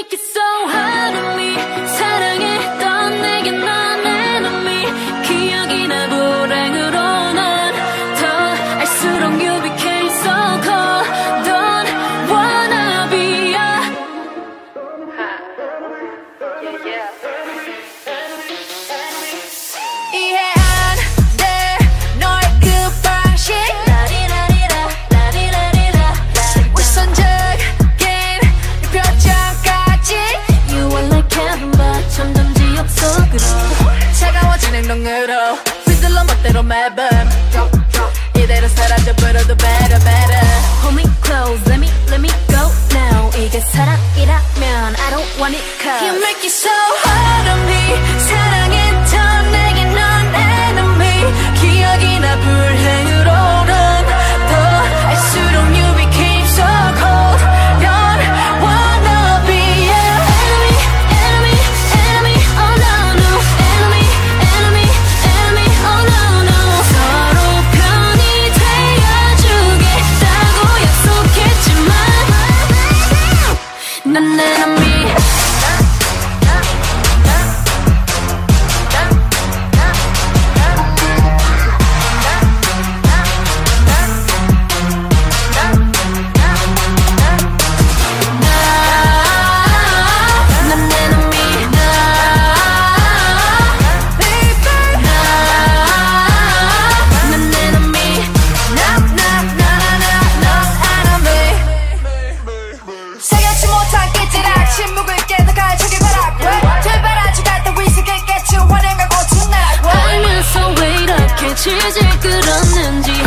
make it so hard on me. 사랑했던 내게 넌 enemy. 기억이나 불행으로 난 더 알수록 you became so cold. Don't wanna be ya. 이해 안 돼 너의 그 방식. 위선적인 이 표정까지. You are like heaven but 점점 지옥 속으로 차가워진 행동으로 휘둘러 멋대로 매번 이대로 사라져 버려도 better better. Hold me close, let me go now. 이게 사랑이라면 I don't want it cause you make it so hard on me. 사랑했던 내게 넌 enemy. 기억이나 불행으로 난 더 알수록 you became so cold. Don't wanna be your enemy, enemy, enemy. Oh no no, enemy, enemy, enemy. Oh no no. 서로 편이 되어주겠다고 약속했지만 난 enemy. 새겨지 못한 끼지락 침묵을 깨다가 저기 바라고 되바라지 갔다 위색했겠지 환영하고 tonight. 알면서 왜 이렇게 질질 끌었는지